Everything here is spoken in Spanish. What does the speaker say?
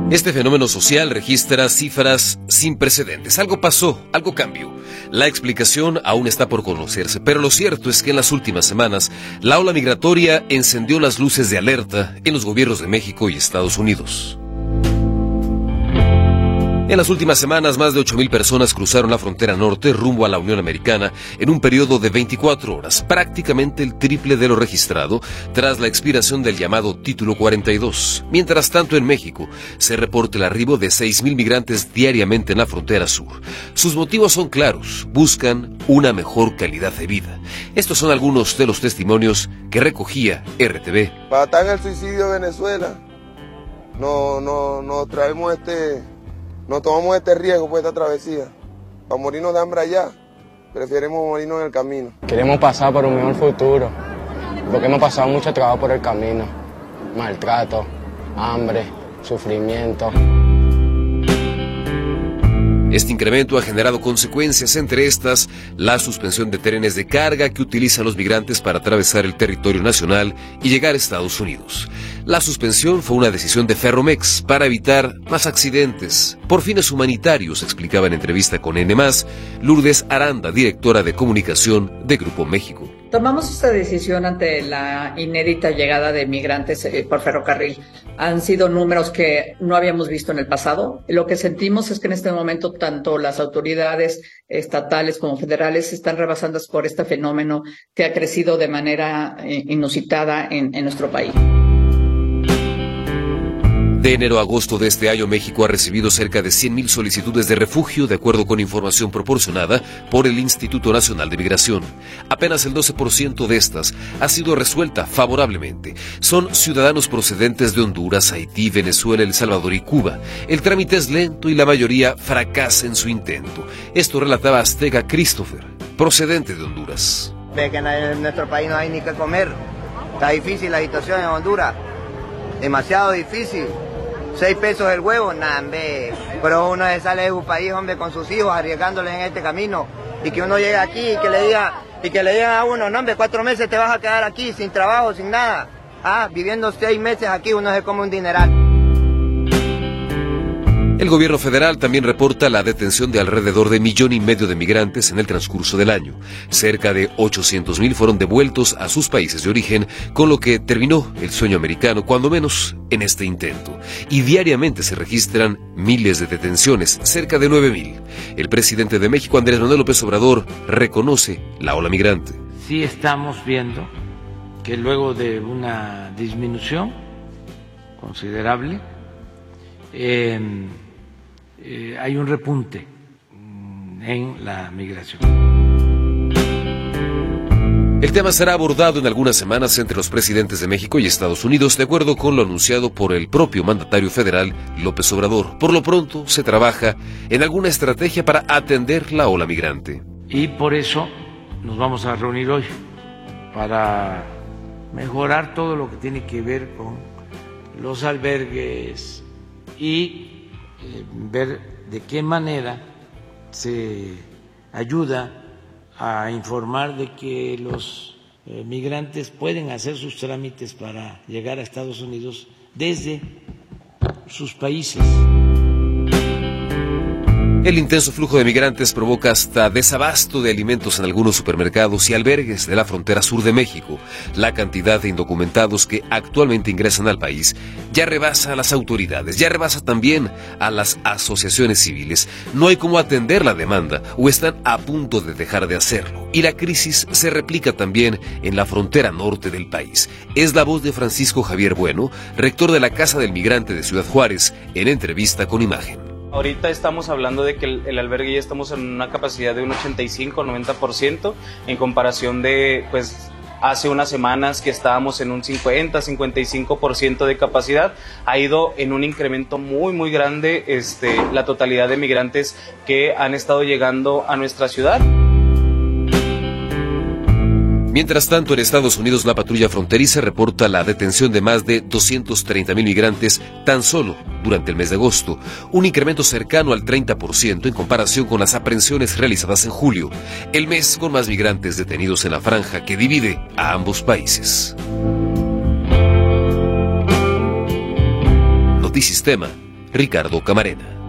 Este fenómeno social registra cifras sin precedentes. Algo pasó, algo cambió. La explicación aún está por conocerse, pero lo cierto es que en las últimas semanas, la ola migratoria encendió las luces de alerta en los gobiernos de México y Estados Unidos. En las últimas semanas, más de 8,000 personas cruzaron la frontera norte rumbo a la Unión Americana en un periodo de 24 horas, prácticamente el triple de lo registrado tras la expiración del llamado Título 42. Mientras tanto, en México se reporta el arribo de 6,000 migrantes diariamente en la frontera sur. Sus motivos son claros, buscan una mejor calidad de vida. Estos son algunos de los testimonios que recogía RTV. Para estar en el suicidio de Venezuela, no traemos no tomamos este riesgo por esta travesía. Para morirnos de hambre allá, preferimos morirnos en el camino. Queremos pasar por un mejor futuro, porque hemos pasado mucho trabajo por el camino. Maltrato, hambre, sufrimiento. Este incremento ha generado consecuencias, entre estas, la suspensión de trenes de carga que utilizan los migrantes para atravesar el territorio nacional y llegar a Estados Unidos. La suspensión fue una decisión de Ferromex para evitar más accidentes. Por fines humanitarios, explicaba en entrevista con N+, Lourdes Aranda, directora de comunicación de Grupo México. Tomamos esta decisión ante la inédita llegada de migrantes por ferrocarril. Han sido números que no habíamos visto en el pasado. Lo que sentimos es que en este momento tanto las autoridades estatales como federales están rebasando por este fenómeno que ha crecido de manera inusitada en nuestro país. De enero a agosto de este año, México ha recibido cerca de 100,000 solicitudes de refugio, de acuerdo con información proporcionada por el Instituto Nacional de Migración. Apenas el 12% de estas ha sido resuelta favorablemente. Son ciudadanos procedentes de Honduras, Haití, Venezuela, El Salvador y Cuba. El trámite es lento y la mayoría fracasa en su intento. Esto relataba Azteca Christopher, procedente de Honduras. Ve que en nuestro país no hay ni qué comer. Está difícil la situación en Honduras. Demasiado difícil. 6 pesos el huevo, nambe. Pero uno se sale de su país, hombre, con sus hijos, arriesgándoles en este camino. Y que uno llegue aquí y que le digan a uno, no, hombre, 4 meses te vas a quedar aquí, sin trabajo, sin nada. Viviendo 6 meses aquí, uno se come un dineral. El gobierno federal también reporta la detención de alrededor de 1,5 millones de migrantes en el transcurso del año. Cerca de 800,000 fueron devueltos a sus países de origen, con lo que terminó el sueño americano, cuando menos en este intento. Y diariamente se registran miles de detenciones, cerca de 9,000. El presidente de México, Andrés Manuel López Obrador, reconoce la ola migrante. Sí estamos viendo que luego de una disminución considerable, hay un repunte en la migración. El tema será abordado en algunas semanas entre los presidentes de México y Estados Unidos, de acuerdo con lo anunciado por el propio mandatario federal, López Obrador. Por lo pronto, se trabaja en alguna estrategia para atender la ola migrante. Y por eso nos vamos a reunir hoy, para mejorar todo lo que tiene que ver con los albergues y ver de qué manera se ayuda a informar de que los migrantes pueden hacer sus trámites para llegar a Estados Unidos desde sus países. El intenso flujo de migrantes provoca hasta desabasto de alimentos en algunos supermercados y albergues de la frontera sur de México. La cantidad de indocumentados que actualmente ingresan al país ya rebasa a las autoridades, ya rebasa también a las asociaciones civiles. No hay cómo atender la demanda o están a punto de dejar de hacerlo. Y la crisis se replica también en la frontera norte del país. Es la voz de Francisco Javier Bueno, rector de la Casa del Migrante de Ciudad Juárez, en entrevista con Imagen. Ahorita estamos hablando de que el albergue ya estamos en una capacidad de un 85-90% en comparación de hace unas semanas que estábamos en un 50-55% de capacidad. Ha ido en un incremento muy grande la totalidad de migrantes que han estado llegando a nuestra ciudad. Mientras tanto, en Estados Unidos, la patrulla fronteriza reporta la detención de más de 230,000 migrantes tan solo durante el mes de agosto, un incremento cercano al 30% en comparación con las aprehensiones realizadas en julio, el mes con más migrantes detenidos en la franja que divide a ambos países. Notisistema, Ricardo Camarena.